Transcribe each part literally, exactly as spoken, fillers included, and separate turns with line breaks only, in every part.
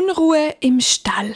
Unruhe im Stall.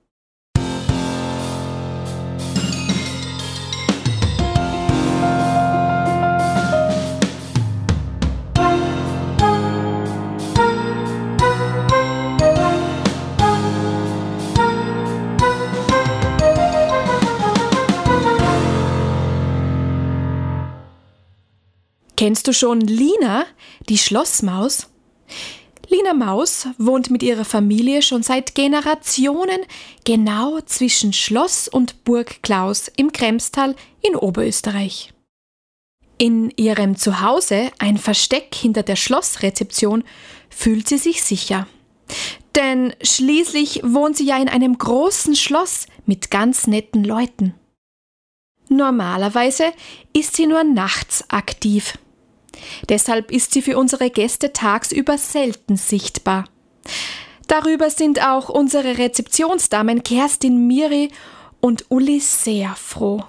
Kennst du schon Lina, die Schlossmaus? Lina Maus wohnt mit ihrer Familie schon seit Generationen genau zwischen Schloss und Burg Klaus im Kremstal in Oberösterreich. In ihrem Zuhause, ein Versteck hinter der Schlossrezeption, fühlt sie sich sicher. Denn schließlich wohnt sie ja in einem großen Schloss mit ganz netten Leuten. Normalerweise ist sie nur nachts aktiv. Deshalb ist sie für unsere Gäste tagsüber selten sichtbar. Darüber sind auch unsere Rezeptionsdamen Kerstin, Miri und Uli sehr froh.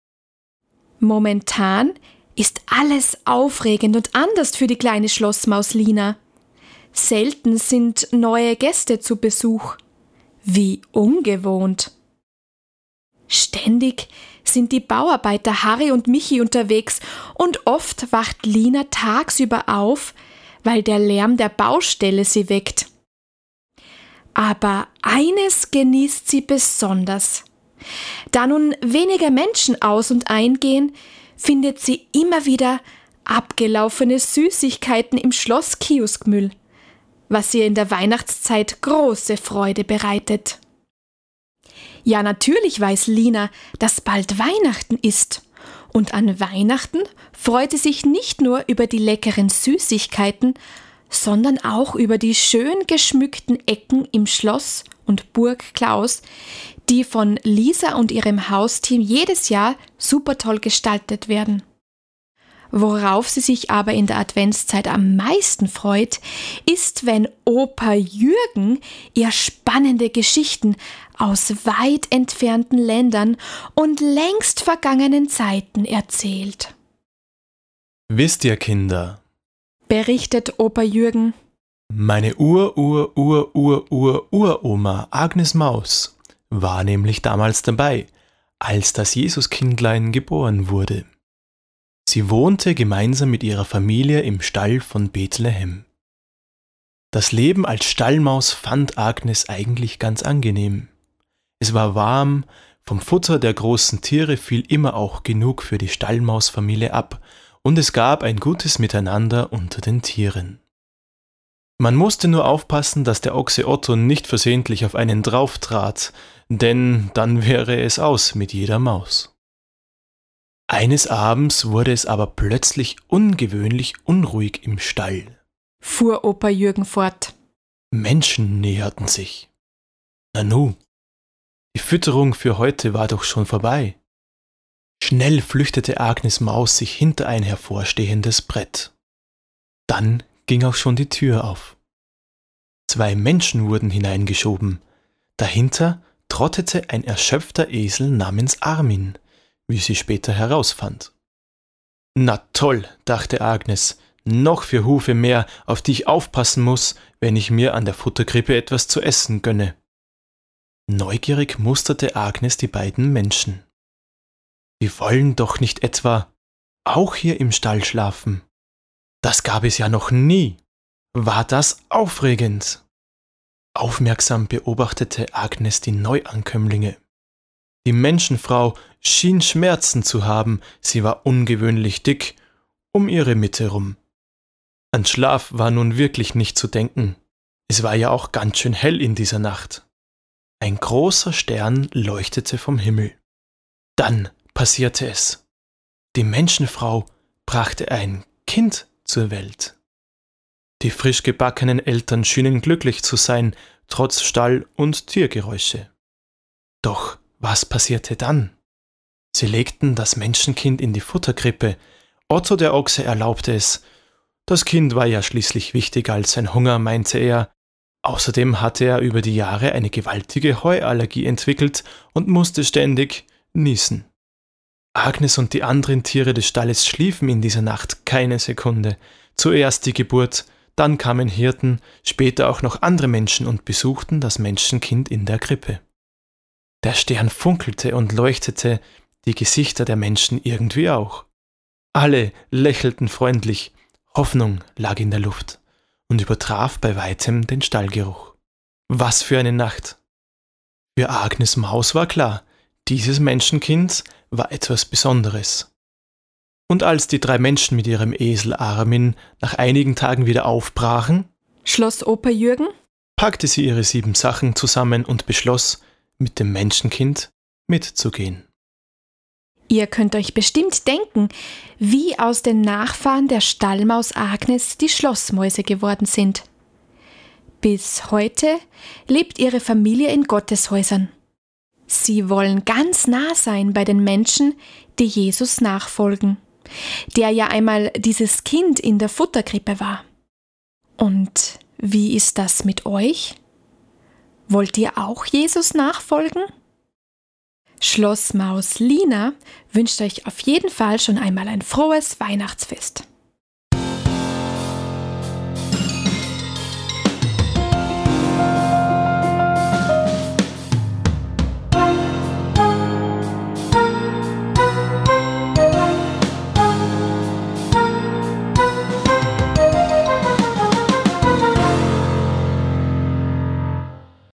Momentan ist alles aufregend und anders für die kleine Schlossmaus Lina. Selten sind neue Gäste zu Besuch. Wie ungewohnt. Ständig sind die Bauarbeiter Harry und Michi unterwegs und oft wacht Lina tagsüber auf, weil der Lärm der Baustelle sie weckt. Aber eines genießt sie besonders. Da nun weniger Menschen aus- und eingehen, findet sie immer wieder abgelaufene Süßigkeiten im Schloss-Kioskmüll, was ihr in der Weihnachtszeit große Freude bereitet. Ja, natürlich weiß Lina, dass bald Weihnachten ist. Und an Weihnachten freut sie sich nicht nur über die leckeren Süßigkeiten, sondern auch über die schön geschmückten Ecken im Schloss und Burg Klaus, die von Lisa und ihrem Hausteam jedes Jahr super toll gestaltet werden. Worauf sie sich aber in der Adventszeit am meisten freut, ist, wenn Opa Jürgen ihr spannende Geschichten aus weit entfernten Ländern und längst vergangenen Zeiten erzählt.
Wisst ihr, Kinder,
berichtet Opa Jürgen,
meine Ur-Ur-Ur-Ur-Ur-Uroma Agnes Maus war nämlich damals dabei, als das Jesuskindlein geboren wurde. Sie wohnte gemeinsam mit ihrer Familie im Stall von Bethlehem. Das Leben als Stallmaus fand Agnes eigentlich ganz angenehm. Es war warm, vom Futter der großen Tiere fiel immer auch genug für die Stallmausfamilie ab und es gab ein gutes Miteinander unter den Tieren. Man musste nur aufpassen, dass der Ochse Otto nicht versehentlich auf einen drauftrat, denn dann wäre es aus mit jeder Maus. Eines Abends wurde es aber plötzlich ungewöhnlich unruhig im Stall,
fuhr Opa Jürgen fort.
Menschen näherten sich. Nanu, die Fütterung für heute war doch schon vorbei. Schnell flüchtete Agnes Maus sich hinter ein hervorstehendes Brett. Dann ging auch schon die Tür auf. Zwei Menschen wurden hineingeschoben. Dahinter trottete ein erschöpfter Esel namens Armin, wie sie später herausfand. Na toll, dachte Agnes, noch vier Hufe mehr, auf die ich aufpassen muss, wenn ich mir an der Futterkrippe etwas zu essen gönne. Neugierig musterte Agnes die beiden Menschen. Die wollen doch nicht etwa auch hier im Stall schlafen. Das gab es ja noch nie. War das aufregend? Aufmerksam beobachtete Agnes die Neuankömmlinge. Die Menschenfrau schien Schmerzen zu haben, sie war ungewöhnlich dick, um ihre Mitte rum. An Schlaf war nun wirklich nicht zu denken. Es war ja auch ganz schön hell in dieser Nacht. Ein großer Stern leuchtete vom Himmel. Dann passierte es. Die Menschenfrau brachte ein Kind zur Welt. Die frisch gebackenen Eltern schienen glücklich zu sein, trotz Stall- und Tiergeräusche. Doch was passierte dann? Sie legten das Menschenkind in die Futterkrippe. Otto der Ochse erlaubte es. Das Kind war ja schließlich wichtiger als sein Hunger, meinte er. Außerdem hatte er über die Jahre eine gewaltige Heuallergie entwickelt und musste ständig niesen. Agnes und die anderen Tiere des Stalles schliefen in dieser Nacht keine Sekunde. Zuerst die Geburt, Dann kamen Hirten, später auch noch andere Menschen und besuchten das Menschenkind in der Krippe. Der Stern funkelte und leuchtete, die Gesichter der Menschen irgendwie auch. Alle lächelten freundlich, Hoffnung lag in der Luft und übertraf bei weitem den Stallgeruch. Was für eine Nacht! Für Agnes Maus war klar, dieses Menschenkind war etwas Besonderes. Und als die drei Menschen mit ihrem Esel Armin nach einigen Tagen wieder aufbrachen,
schloss Opa Jürgen,
packte sie ihre sieben Sachen zusammen und beschloss, mit dem Menschenkind mitzugehen.
Ihr könnt euch bestimmt denken, wie aus den Nachfahren der Stallmaus Agnes die Schlossmäuse geworden sind. Bis heute lebt ihre Familie in Gotteshäusern. Sie wollen ganz nah sein bei den Menschen, die Jesus nachfolgen, der ja einmal dieses Kind in der Futterkrippe war. Und wie ist das mit euch? Wollt ihr auch Jesus nachfolgen? Schlossmaus Lina wünscht euch auf jeden Fall schon einmal ein frohes Weihnachtsfest.